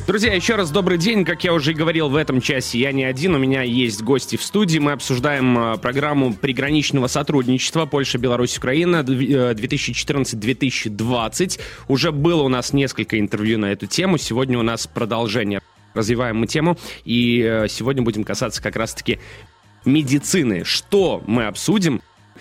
Друзья, еще раз добрый день. Как я уже и говорил, в этом часе я не один, у меня есть гости в студии. Мы обсуждаем программу приграничного сотрудничества Польша-Беларусь-Украина 2014-2020. Уже было у нас несколько интервью на эту тему. Сегодня у нас продолжение. Развиваем мы тему, и сегодня будем касаться как раз-таки медицины. Что мы обсудим?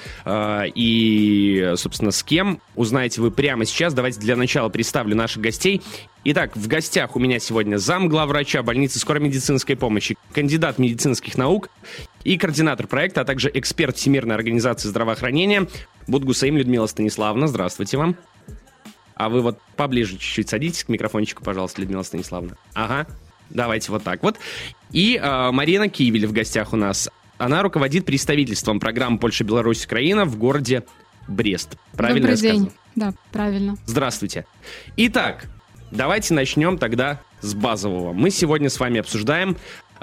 И, собственно, с кем, узнаете вы прямо сейчас. Давайте для начала представлю наших гостей. Итак, в гостях у меня сегодня замглавврача больницы скорой медицинской помощи, кандидат медицинских наук и координатор проекта, а также эксперт Всемирной организации здравоохранения Будгусаим Людмила Станиславовна. Здравствуйте вам. А вы вот поближе чуть-чуть садитесь к микрофончику, пожалуйста, Людмила Станиславовна. Ага, давайте вот так вот. И Марина Кивель в гостях у нас. Она руководит представительством программы Польша-Беларусь-Украина в городе Брест. Правильно я сказал? Добрый день. Да, правильно. Здравствуйте. Итак, давайте начнем тогда с базового. Мы сегодня с вами обсуждаем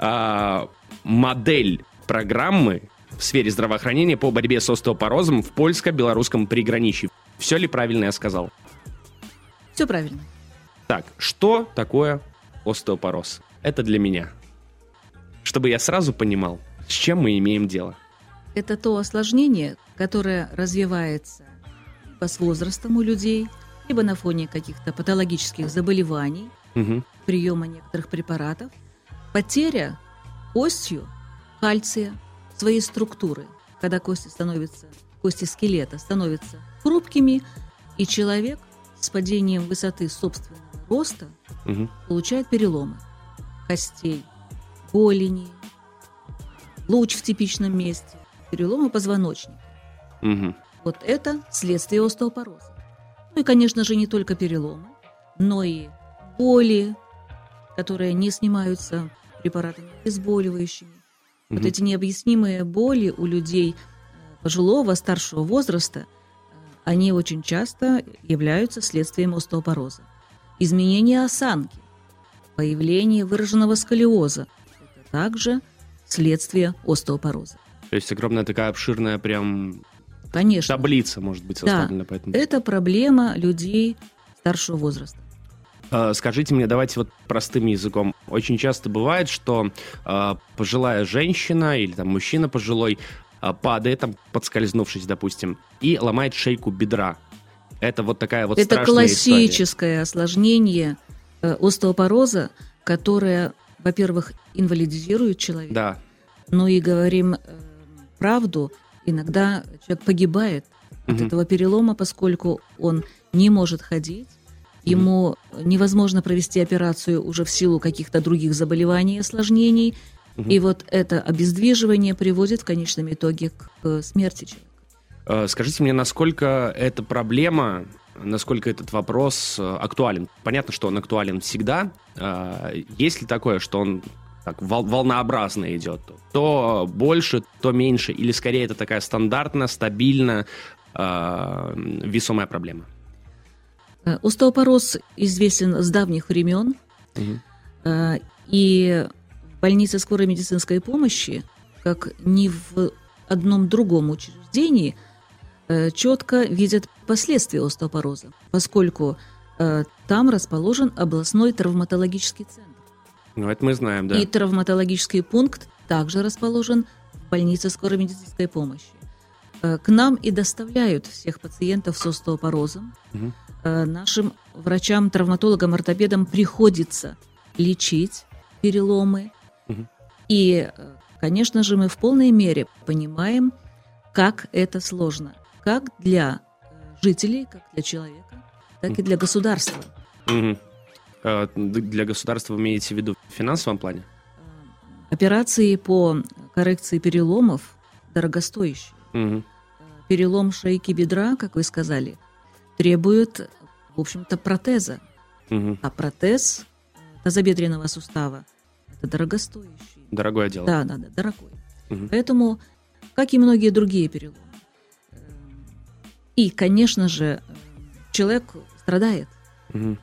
модель программы в сфере здравоохранения по борьбе с остеопорозом в польско-белорусском приграничье. Все ли правильно я сказал? Все правильно. Так, что такое остеопороз? Это для меня. Чтобы я сразу понимал, с чем мы имеем дело. Это то осложнение, которое развивается либо с возрастом у людей, либо на фоне каких-то патологических заболеваний, приема некоторых препаратов, потеря костью кальция своей структуры, когда кости скелета становятся хрупкими, и человек с падением высоты собственного роста получает переломы костей, голени, луч в типичном месте, переломы позвоночника. Вот это следствие остеопороза. Ну и, конечно же, не только переломы, но и боли, которые не снимаются препаратами обезболивающими. Вот эти необъяснимые боли у людей пожилого, старшего возраста, они очень часто являются следствием остеопороза. Изменение осанки, появление выраженного сколиоза – это также следствие остеопороза. То есть огромная такая обширная прям Конечно. Таблица, может быть, составлена. Да, поэтому. Это проблема людей старшего возраста. Скажите мне, давайте вот простым языком. Очень часто бывает, что пожилая женщина или там мужчина пожилой падает, там, подскользнувшись, допустим, и ломает шейку бедра. Это вот такая вот страшная история. Это классическое осложнение остеопороза, которое, во-первых, инвалидизирует человека. Да. Ну и говорим правду, иногда человек погибает от этого перелома, поскольку он не может ходить, ему невозможно провести операцию уже в силу каких-то других заболеваний и осложнений, и вот это обездвиживание приводит в конечном итоге к смерти человека. Скажите мне, насколько эта проблема, насколько этот вопрос актуален? Понятно, что он актуален всегда. Есть ли такое, что он так волнообразно идет? То больше, то меньше? Или скорее это такая стандартная, стабильная, весомая проблема? Остеопороз известен с давних времен. И больница скорой медицинской помощи, как ни в одном другом учреждении, четко видят последствия остеопороза, поскольку там расположен областной травматологический центр. Ну, это мы знаем, да. И травматологический пункт также расположен в больнице скорой медицинской помощи. К нам и доставляют всех пациентов с остеопорозом. Нашим врачам, травматологам, ортопедам приходится лечить переломы. И, конечно же, мы в полной мере понимаем, как это сложно. Как для жителей, как для человека, так и для государства. Для государства вы имеете в виду в финансовом плане? Операции по коррекции переломов дорогостоящие. Перелом шейки бедра, как вы сказали, требует, в общем-то, протеза. А протез тазобедренного сустава – это дорогостоящий. Дорогое дело. Да, дорогой. Поэтому, как и многие другие переломы. И, конечно же, человек страдает. И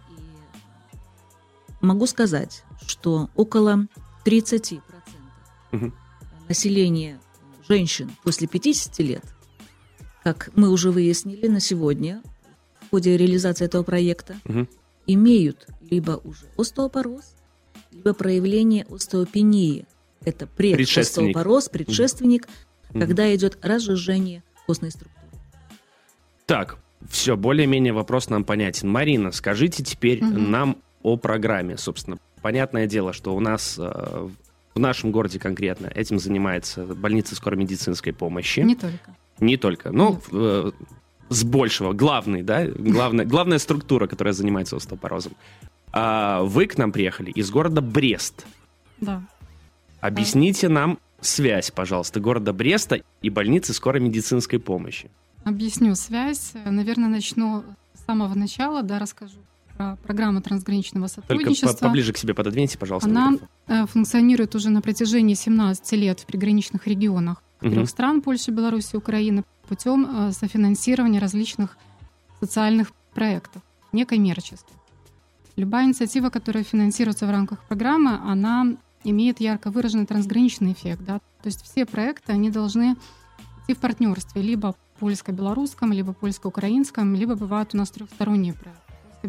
могу сказать, что около 30% населения женщин после 50 лет, как мы уже выяснили на сегодня в ходе реализации этого проекта, имеют либо уже остеопороз, либо проявление остеопении. Это остеопороз, предшественник, когда идет разжижение костной структуры. Так, все, более-менее вопрос нам понятен. Марина, скажите теперь нам о программе, собственно. Понятное дело, что у нас в нашем городе конкретно этим занимается больница скорой медицинской помощи. Не только. Но с большего. Главная структура, которая занимается остеопорозом. А вы к нам приехали из города Брест. Да. Объясните нам связь, пожалуйста, города Бреста и больницы скорой медицинской помощи. Объясню связь. Наверное, начну с самого начала, расскажу про программу трансграничного сотрудничества. Только поближе к себе пододвиньте, пожалуйста. Она функционирует уже на протяжении 17 лет в приграничных регионах 3 стран: Польши, Беларуси, Украины, путем софинансирования различных социальных проектов, некоммерческих. Любая инициатива, которая финансируется в рамках программы, она имеет ярко выраженный трансграничный эффект. То есть все проекты, они должны идти в партнерстве, либо польско-белорусском, либо польско-украинском, либо бывают у нас трехсторонние проекты,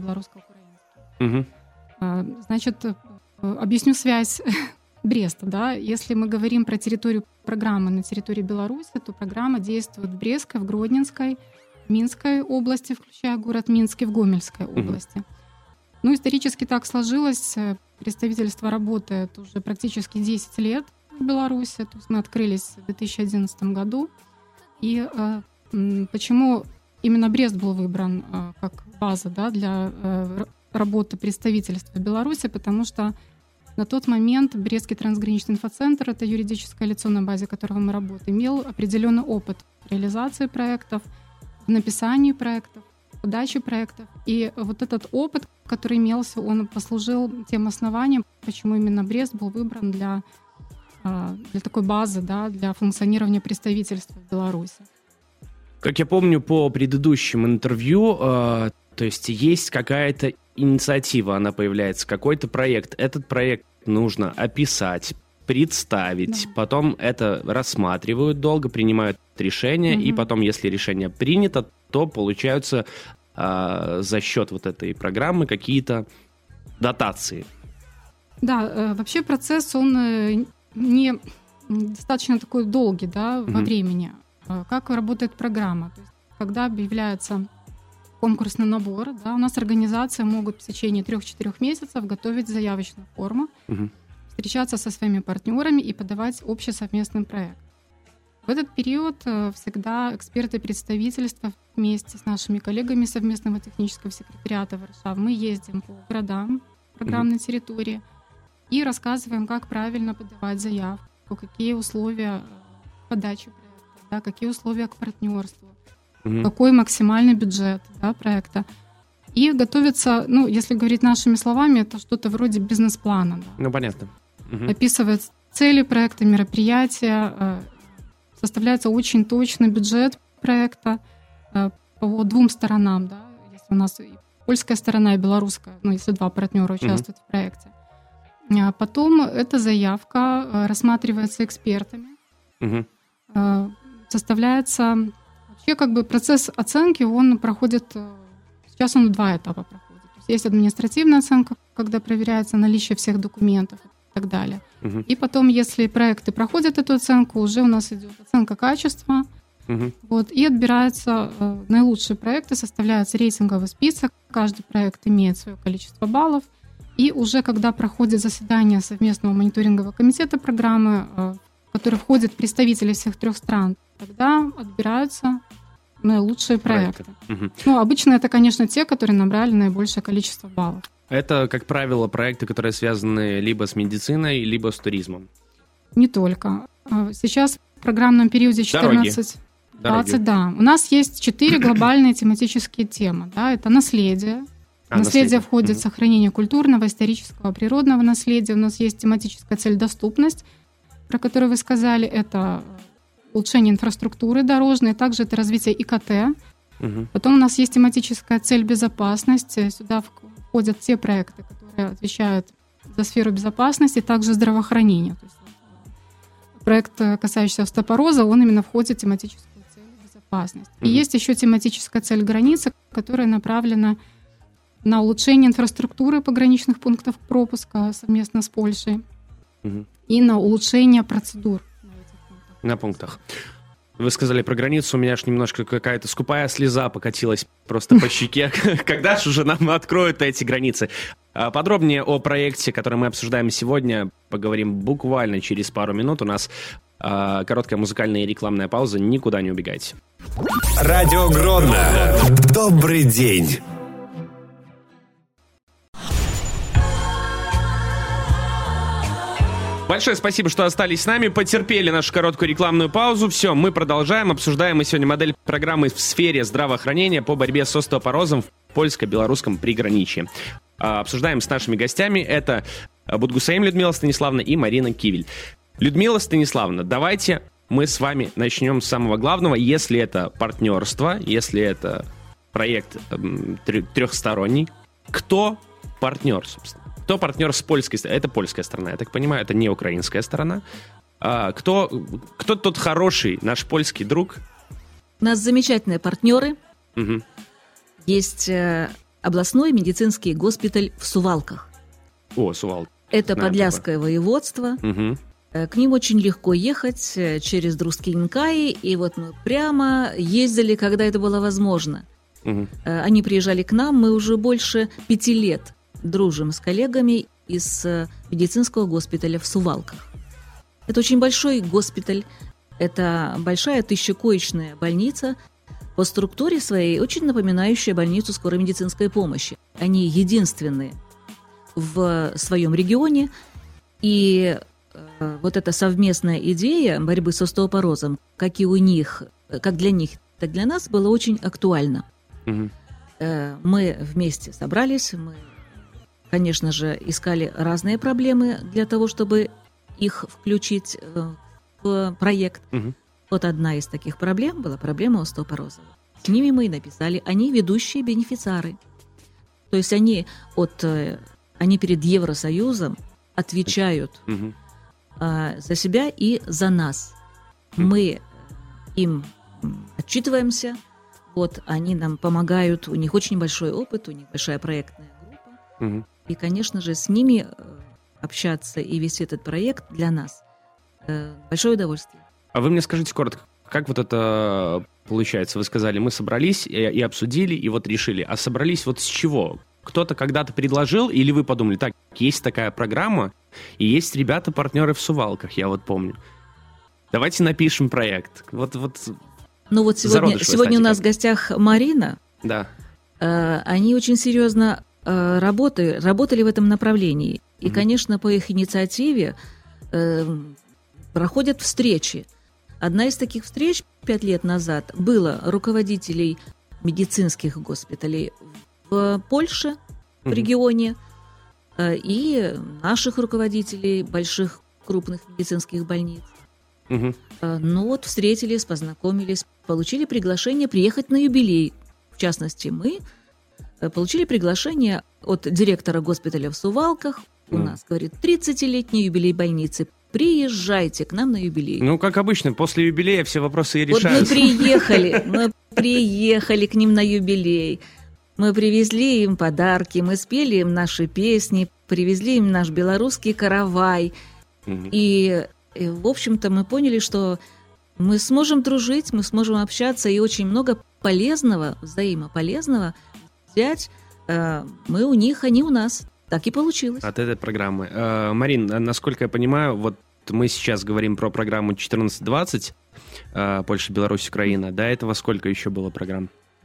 польско-белорусско-украинские. Значит, объясню связь Бреста. Если мы говорим про территорию программы на территории Беларуси, то программа действует в Брестской, в Гродненской, в Минской области, включая город Минск, и в Гомельской области. Исторически так сложилось. Представительство работает уже практически 10 лет в Беларуси. То есть мы открылись в 2011 году. И почему именно Брест был выбран как база для работы представительства в Беларуси? Потому что на тот момент Брестский трансграничный инфоцентр, это юридическое лицо, на базе которого мы работаем, имел определенный опыт в реализации проектов, в написании проектов, в подаче проектов. И вот этот опыт, который имелся, он послужил тем основанием, почему именно Брест был выбран для такой базы, для функционирования представительства в Беларуси. Как я помню по предыдущим интервью, то есть какая-то инициатива, она появляется, какой-то проект. Этот проект нужно описать, представить, потом это рассматривают долго, принимают решение, и потом, если решение принято, то получаются за счет вот этой программы какие-то дотации. Да, вообще процесс, он не достаточно такой долгий, во времени. Как работает программа? То есть, когда объявляется конкурсный набор, у нас организации могут в течение 3-4 месяцев готовить заявочную форму, встречаться со своими партнерами и подавать общий совместный проект. В этот период всегда эксперты представительства вместе с нашими коллегами совместного технического секретариата Варшавы мы ездим по городам программной территории и рассказываем, как правильно подавать заявку, какие условия подачи проекта, какие условия к партнерству, какой максимальный бюджет проекта. И готовится, если говорить нашими словами, это что-то вроде бизнес-плана. Понятно. Описывает цели проекта, мероприятия, составляется очень точный бюджет проекта по 2 сторонам. Если у нас и польская сторона, и белорусская, если 2 партнера участвуют в проекте. А потом эта заявка рассматривается экспертами, составляется... Вообще, процесс оценки, он проходит... Сейчас он в 2 этапа проходит. То есть административная оценка, когда проверяется наличие всех документов и так далее. И потом, если проекты проходят эту оценку, уже у нас идет оценка качества. И отбираются наилучшие проекты, составляется рейтинговый список. Каждый проект имеет свое количество баллов. И уже когда проходит заседание совместного мониторингового комитета программы, в который входят представители всех 3 стран, тогда отбираются наилучшие проекты. Обычно это, конечно, те, которые набрали наибольшее количество баллов. Это, как правило, проекты, которые связаны либо с медициной, либо с туризмом. Не только. Сейчас в программном периоде 14-20, у нас есть 4 глобальные тематические темы. Это наследие. Наследие входит в сохранение культурного, исторического, природного наследия. У нас есть тематическая цель «Доступность», про которую вы сказали. Это улучшение инфраструктуры дорожной, также это развитие ИКТ. Потом у нас есть тематическая цель «Безопасность». Сюда входят те проекты, которые отвечают за сферу безопасности, также здравоохранения. То есть проект, касающийся остеопороза, он именно входит в тематическую цель «Безопасность». И есть еще тематическая цель «Граница», которая направлена на улучшение инфраструктуры пограничных пунктов пропуска совместно с Польшей и на улучшение процедур на пунктах. Вы сказали про границу, у меня аж немножко какая-то скупая слеза покатилась просто по щеке. Когда же уже нам откроют эти границы? Подробнее о проекте, который мы обсуждаем сегодня, поговорим буквально через пару минут. У нас короткая музыкальная и рекламная пауза. Никуда не убегайте. Радио Гродно. Добрый день. Большое спасибо, что остались с нами, потерпели нашу короткую рекламную паузу. Все, мы продолжаем. Обсуждаем мы сегодня модель программы в сфере здравоохранения по борьбе с остеопорозом в польско-белорусском приграничье. Обсуждаем с нашими гостями. Это Будгусаим Людмила Станиславовна и Марина Кивель. Людмила Станиславовна, давайте мы с вами начнем с самого главного. Если это партнерство, если это проект трехсторонний, кто партнер, собственно? Кто партнер с польской стороны? Это польская сторона, я так понимаю, это не украинская сторона. Кто тот хороший наш польский друг? У нас замечательные партнеры. Угу. Есть областной медицинский госпиталь в Сувалках. О, Сувалки. Это Подляское воеводство. Угу. К ним очень легко ехать через Друскинкаи, и вот мы прямо ездили, когда это было возможно. Угу. Они приезжали к нам, мы уже больше 5 лет дружим с коллегами из медицинского госпиталя в Сувалках. Это очень большой госпиталь, это большая 1000-коечная больница, по структуре своей очень напоминающая больницу скорой медицинской помощи. Они единственные в своем регионе, и вот эта совместная идея борьбы с остеопорозом, как и у них, как для них, так и для нас, была очень актуальна. Угу. Мы вместе собрались, мы, конечно же, искали разные проблемы для того, чтобы их включить в проект. Угу. Вот одна из таких проблем была проблема остеопороза. С ними мы и написали. Они ведущие бенефициары. То есть они перед Евросоюзом отвечают за себя и за нас. Мы им отчитываемся. Вот они нам помогают. У них очень большой опыт, у них большая проектная группа. И, конечно же, с ними общаться и вести этот проект для нас большое удовольствие. А вы мне скажите коротко, как вот это получается? Вы сказали, мы собрались и обсудили, и вот решили. А собрались вот с чего? Кто-то когда-то предложил, или вы подумали, так, есть такая программа, и есть ребята-партнеры в Сувалках, я вот помню. Давайте напишем проект. Вот. Ну вот сегодня у нас в гостях Марина. Да. Они очень серьезно работали в этом направлении. И, конечно, по их инициативе проходят встречи. Одна из таких встреч 5 лет назад была руководителей медицинских госпиталей в Польше, в регионе, и наших руководителей больших крупных медицинских больниц. Ну вот встретились, познакомились, получили приглашение приехать на юбилей. В частности, мы получили приглашение от директора госпиталя в Сувалках. У нас, говорит, 30-летний юбилей больницы. Приезжайте к нам на юбилей. Ну, как обычно, после юбилея все вопросы и решаются. Вот мы приехали к ним на юбилей. Мы привезли им подарки, мы спели им наши песни, привезли им наш белорусский каравай. И, в общем-то, мы поняли, что мы сможем дружить, мы сможем общаться, и очень много полезного, взаимополезного взять. Мы у них, они у нас. Так и получилось. От этой программы. Марин, насколько я понимаю, вот мы сейчас говорим про программу 14-20, Польша, Беларусь, Украина. До этого сколько еще было программ?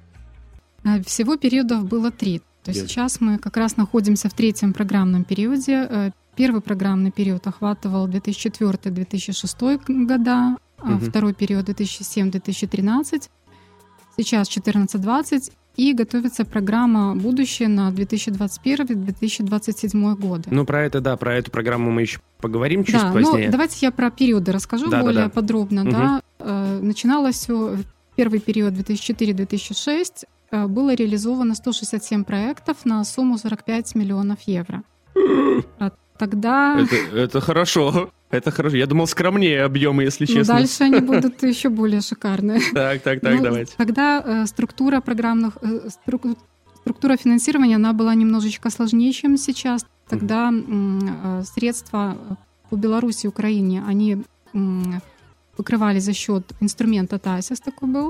Всего периодов было 3. То есть сейчас мы как раз находимся в 3-м программном периоде. Первый программный период охватывал 2004-2006 года, второй период 2007-2013, сейчас 14-20, и готовится программа «Будущее» на 2021-2027 годы. Ну, про эту программу мы еще поговорим чуть позднее. Ну, давайте я про периоды расскажу более подробно. Начиналось все, первый период 2004-2006, было реализовано 167 проектов на сумму 45 миллионов евро. Тогда... Это хорошо. Это хорошо. Я думал, скромнее объемы, если честно. Дальше они будут еще более шикарные. Так, давайте. Тогда структура структура финансирования, она была немножечко сложнее, чем сейчас. Тогда средства по Беларуси и Украине, они покрывали за счет инструмента ТАСИС, такой был,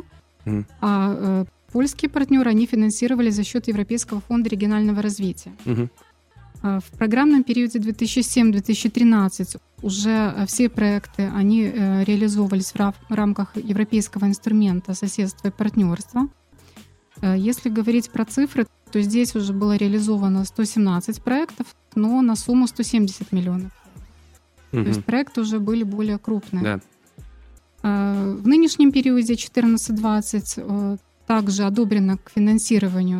а польские партнеры, они финансировали за счет Европейского фонда регионального развития. В программном периоде 2007-2013 уже все проекты, они реализовывались в рамках европейского инструмента соседства и партнерства. Если говорить про цифры, то здесь уже было реализовано 117 проектов, но на сумму 170 миллионов. То есть проекты уже были более крупные. Да. В нынешнем периоде 14-20 также одобрено к финансированию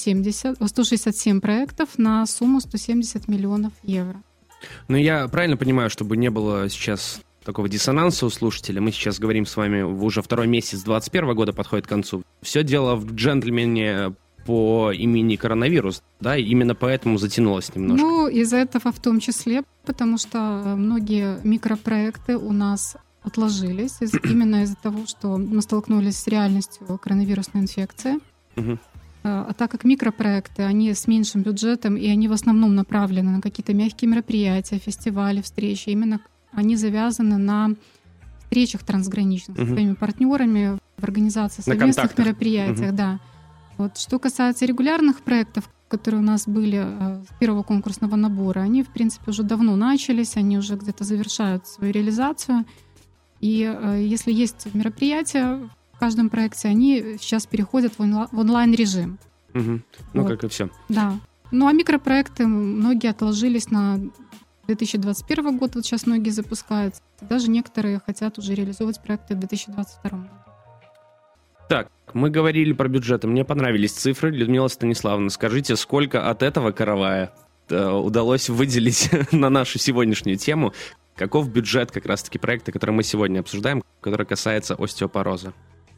167 проектов на сумму 170 миллионов евро. Ну, я правильно понимаю, чтобы не было сейчас такого диссонанса у слушателя, мы сейчас говорим с вами, уже второй месяц 2021 года подходит к концу. Все дело в джентльмене по имени коронавирус, да, и именно поэтому затянулось немножко. Ну, из-за этого в том числе, потому что многие микропроекты у нас отложились именно из-за того, что мы столкнулись с реальностью коронавирусной инфекции. А так как микропроекты, они с меньшим бюджетом, и они в основном направлены на какие-то мягкие мероприятия, фестивали, встречи, именно они завязаны на встречах трансграничных с своими партнерами, в организации совместных мероприятиях. Да. Вот, что касается регулярных проектов, которые у нас были с первого конкурсного набора, они, в принципе, уже давно начались, они уже где-то завершают свою реализацию. И если есть мероприятия в каждом проекте, они сейчас переходят в онлайн-режим. Ну, вот. Как и все. Да. Ну, а микропроекты многие отложились на 2021 год, вот сейчас многие запускаются. Даже некоторые хотят уже реализовывать проекты в 2022 году. Так, мы говорили про бюджеты. Мне понравились цифры. Людмила Станиславовна, скажите, сколько от этого каравая удалось выделить на нашу сегодняшнюю тему? Каков бюджет как раз-таки проекта, который мы сегодня обсуждаем, который касается остеопороза?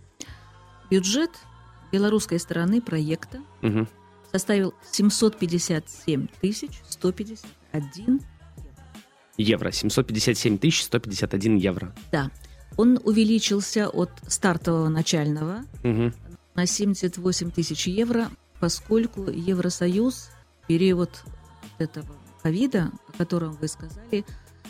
Бюджет белорусской стороны проекта составил 757 151 евро. 757 151 евро. Да. Он увеличился от стартового начального на 78 тысяч евро, поскольку Евросоюз в период этого ковида, о котором вы сказали,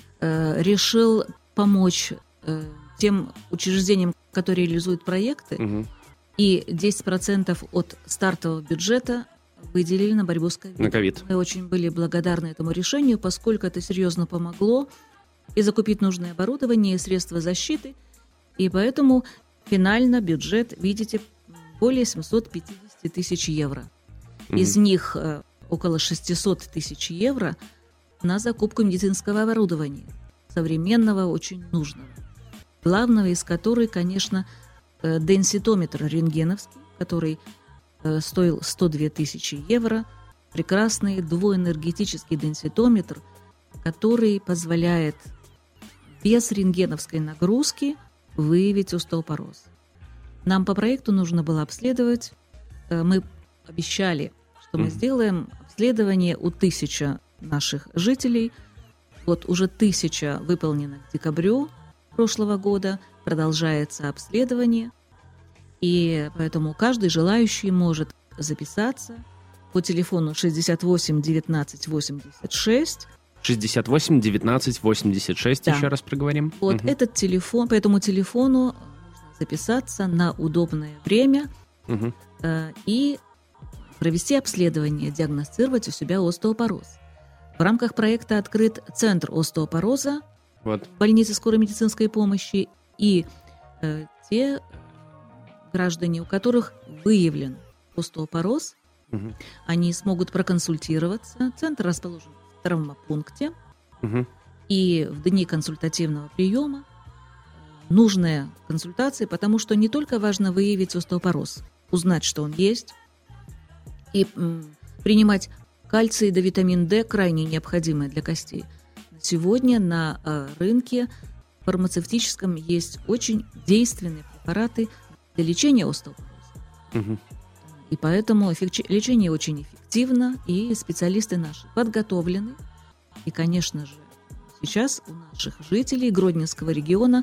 решил помочь тем учреждениям, которые реализуют проекты, и 10% от стартового бюджета выделили на борьбу с ковидом. На ковид. Мы очень были благодарны этому решению, поскольку это серьезно помогло и закупить нужное оборудование, и средства защиты, и поэтому финально бюджет, видите, более 750 тысяч евро. Из них около 600 тысяч евро на закупку медицинского оборудования, современного, очень нужного. Главного из которых, конечно, денситометр рентгеновский, который стоил 102 тысячи евро, прекрасный двуэнергетический денситометр, который позволяет без рентгеновской нагрузки выявить остеопороз. Нам по проекту нужно было обследовать, мы обещали, что мы сделаем обследование у 1000 наших жителей. Вот уже 1000 выполнено к декабрю прошлого года, продолжается обследование, и поэтому каждый желающий может записаться по телефону 68 19 86. 68 19 86, да. Еще раз проговорим. Вот этот телефон, по этому телефону нужно записаться на удобное время и провести обследование, диагностировать у себя остеопороз. В рамках проекта открыт центр остеопороза в больнице скорой медицинской помощи, и те граждане, у которых выявлен остеопороз, они смогут проконсультироваться. Центр расположен в травмопункте, и в дни консультативного приема нужная консультация, потому что не только важно выявить остеопороз, узнать, что он есть, и принимать кальций да витамин D, крайне необходимые для костей. Сегодня на рынке фармацевтическом есть очень действенные препараты для лечения остеопороза. И поэтому лечение очень эффективно, и специалисты наши подготовлены. И, конечно же, сейчас у наших жителей Гродненского региона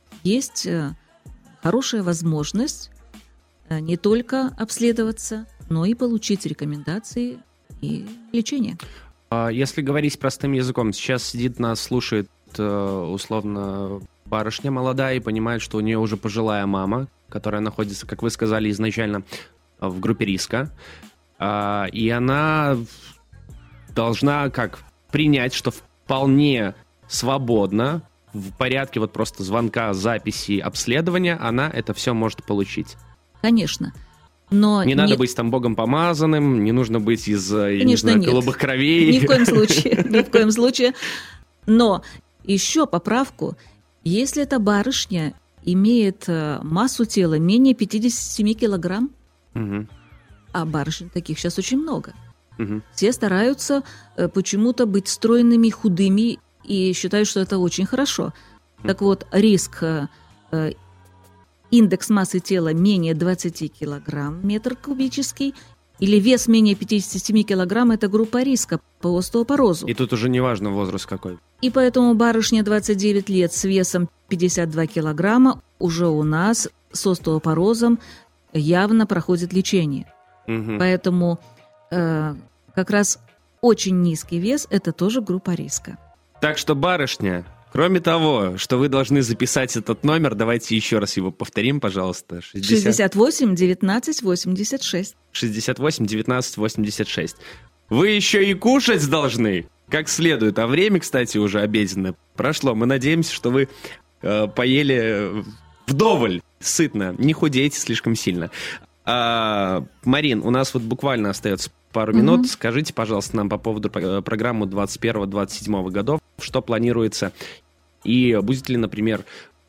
есть хорошая возможность не только обследоваться, но и получить рекомендации и лечение. Если говорить простым языком, сейчас сидит нас, слушает условно барышня молодая и понимает, что у нее уже пожилая мама, которая находится, как вы сказали изначально, в группе риска, и она должна принять, что вполне свободно, в порядке вот просто звонка, записи, обследования, она это все может получить. Конечно. Но не надо быть там богом помазанным, не нужно быть из, голубых кровей. Ни в коем случае. Но еще поправку, если эта барышня имеет массу тела менее 57 килограмм, а барышень таких сейчас очень много, все стараются почему-то быть стройными, худыми и считают, что это очень хорошо. Так вот, риск, индекс массы тела менее 20 килограмм метр кубический или вес менее 57 килограмм – это группа риска по остеопорозу. И тут уже не важно возраст какой. И поэтому барышня 29 лет с весом 52 килограмма уже у нас с остеопорозом явно проходит лечение. Поэтому как раз очень низкий вес – это тоже группа риска. Так что, барышня, кроме того, что вы должны записать этот номер, давайте еще раз его повторим, пожалуйста. 68 19 86. 68 19 86. Вы еще и кушать должны, как следует. А время, кстати, уже обеденное прошло. Мы надеемся, что вы поели вдоволь, сытно, не худеете слишком сильно. Марин, у нас вот буквально остается пару минут. Скажите, пожалуйста, нам по поводу программы 21-27 годов, что планируется, и будет ли, например,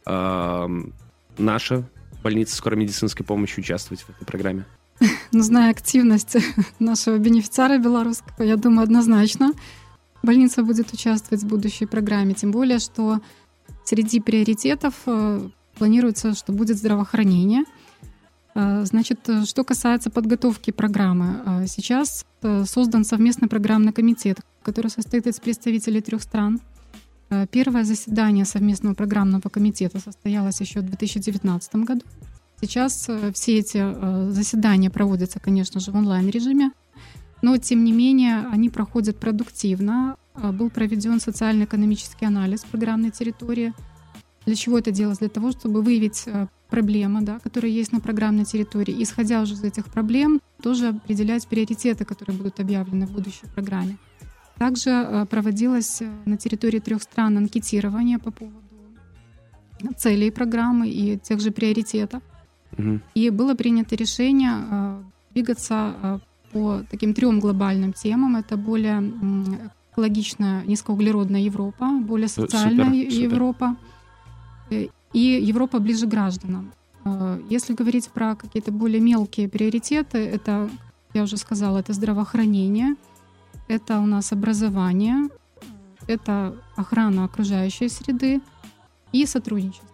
наша больница скорой медицинской помощи участвовать в этой программе? Ну, зная активность нашего бенефициара белорусского, я думаю, однозначно больница будет участвовать в будущей программе, тем более, что среди приоритетов планируется, что будет здравоохранение. Значит, что касается подготовки программы, сейчас создан совместный программный комитет, который состоит из представителей 3 стран. Первое заседание совместного программного комитета состоялось еще в 2019 году. Сейчас все эти заседания проводятся, конечно же, в онлайн-режиме, но, тем не менее, они проходят продуктивно. Был проведен социально-экономический анализ программной территории. Для чего это делалось? Для того, чтобы выявить проблемы, которые есть на программной территории. Исходя уже из этих проблем, тоже определять приоритеты, которые будут объявлены в будущей программе. Также проводилось на территории 3 стран анкетирование по поводу целей программы и тех же приоритетов. И было принято решение двигаться по таким 3 глобальным темам. Это более экологичная, низкоуглеродная Европа, более социальная Европа и Европа ближе к гражданам. Если говорить про какие-то более мелкие приоритеты, это, я уже сказала, это здравоохранение, это у нас образование, это охрана окружающей среды и сотрудничество.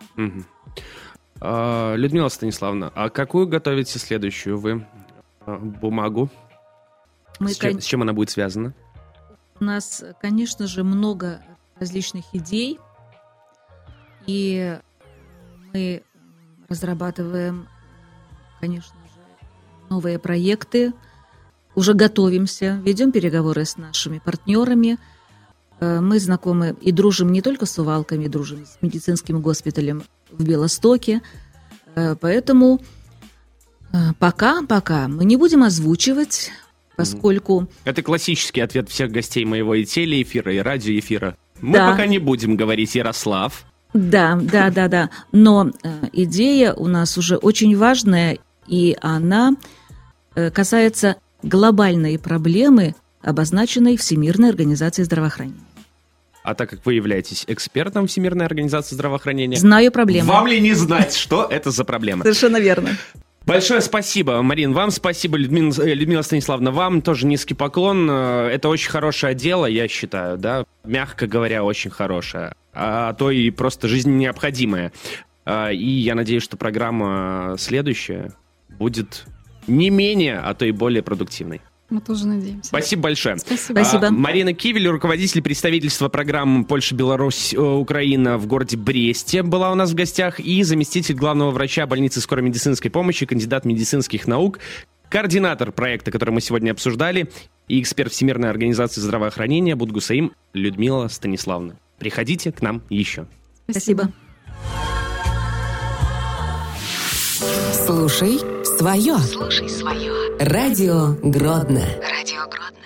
Людмила Станиславовна, а какую готовите следующую вы бумагу? С чем она будет связана? У нас, конечно же, много различных идей, и мы разрабатываем, конечно же, новые проекты, уже готовимся, ведем переговоры с нашими партнерами. Мы знакомы и дружим не только с Сувалками, дружим с медицинским госпиталем в Белостоке. Поэтому пока мы не будем озвучивать, поскольку... Это классический ответ всех гостей моего и телеэфира, и радиоэфира. Мы пока не будем говорить Ярослав. Да. Но идея у нас уже очень важная, и она касается глобальной проблемы, обозначенной Всемирной организацией здравоохранения. А так как вы являетесь экспертом Всемирной организации здравоохранения... Знаю проблему. Вам ли не знать, что это за проблема? Совершенно верно. Большое спасибо, Марин, вам спасибо, Людмила Станиславовна, вам тоже низкий поклон. Это очень хорошее дело, я считаю, да, мягко говоря, очень хорошее, а то и просто жизненно необходимое. И я надеюсь, что программа следующая будет не менее, а то и более продуктивной. Мы тоже надеемся. Спасибо большое. Спасибо. Марина Кивель, руководитель представительства программы Польша-Беларусь-Украина в городе Бресте, была у нас в гостях, и заместитель главного врача больницы скорой медицинской помощи, кандидат медицинских наук, координатор проекта, который мы сегодня обсуждали, и эксперт Всемирной организации здравоохранения Будгусаим Людмила Станиславовна. Приходите к нам еще. Спасибо. Слушай свое. Радио Гродно.